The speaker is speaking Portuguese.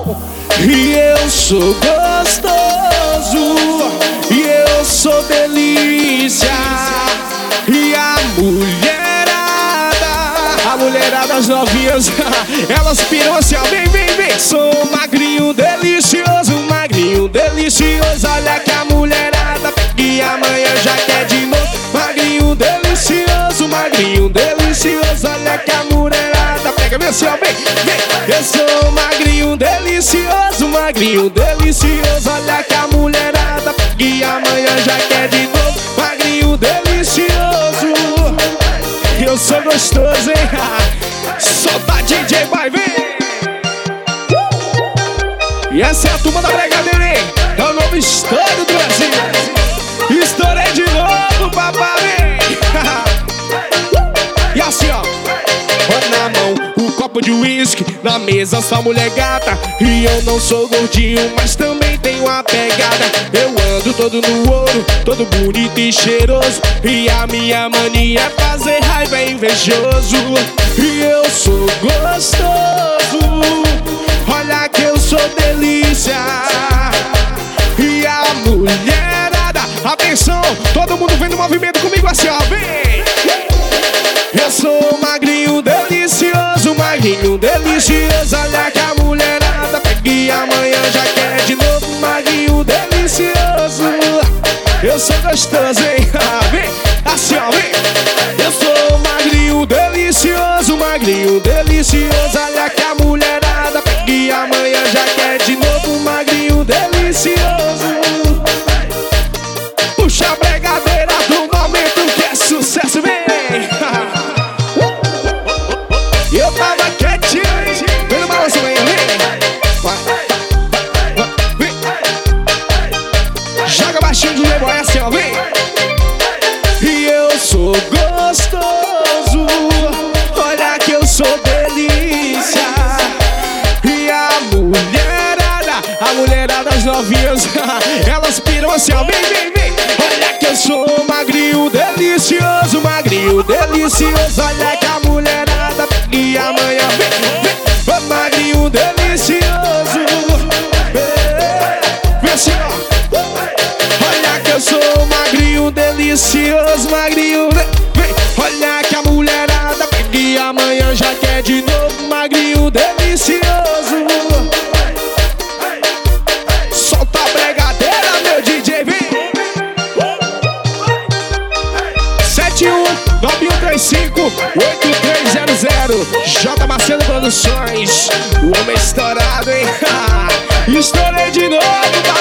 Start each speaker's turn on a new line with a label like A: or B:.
A: E eu sou gostoso, e eu sou delícia. E a mulherada, as novinhas, elas piram assim, ó, vem, vem, vem. Sou magrinho delicioso, magrinho delicioso. Olha que a mulherada pega e amanhã já quer de novo. Magrinho delicioso, magrinho delicioso. Olha que a mulherada pega, vem assim, ó, vem, vem. Eu sou magrinho delicioso, magrinho delicioso. Olha que a mulherada pega e amanhã já quer de novo. Magrinho delicioso. Eu sou gostoso, hein? Solta DJ, vai, vem! E essa é a turma da Brigadeira, hein? É o novo estouro do Brasil. Estourei de novo, papai! E assim, ó. Na mão, um copo de uísque. Na mesa, só mulher gata. E eu não sou gordinho, mas também tenho uma pegada. Eu ando todo no ouro, todo bonito e cheiroso. E a minha mania é fazer raiva, é invejoso. E eu sou gostoso. Olha que eu sou delícia. E a mulherada, atenção, todo mundo vem no movimento comigo assim, ó, vem! Eu sou magrinho delicioso, magrinho delicioso. Olha que a mulherada pega e amanhã já quer de novo. Magrinho delicioso. Eu sou gostoso, hein? Vem, assim, ó, vem. Eu sou magrinho delicioso, magrinho delicioso. Olha que a mulherada pega e amanhã já quer de novo. Magrinho delicioso. Puxa a brigadeira do momento que é sucesso, vem. Eu tava quietinho, vem no balanço, vem, vem. Joga baixinho de lebo, é assim, ó, vem. E eu sou gostoso, olha que eu sou delícia. E a mulherada, as novinhas, elas piram assim, ó, vem, vem, vem. Olha que eu sou magrinho delicioso, magrinho delicioso. Olha que a mulherada e amanhã vem, vem, magrinho delicioso. Vem assim, ó. Olha que eu sou magrinho delicioso, magrinho, vem. Olha que a mulherada pega e amanhã já quer de novo. Magrinho delicioso. Solta a brigadeira, meu DJ, vem. 7191358300. J Marcelo Produções. O homem estourado, hein? Estourei de novo.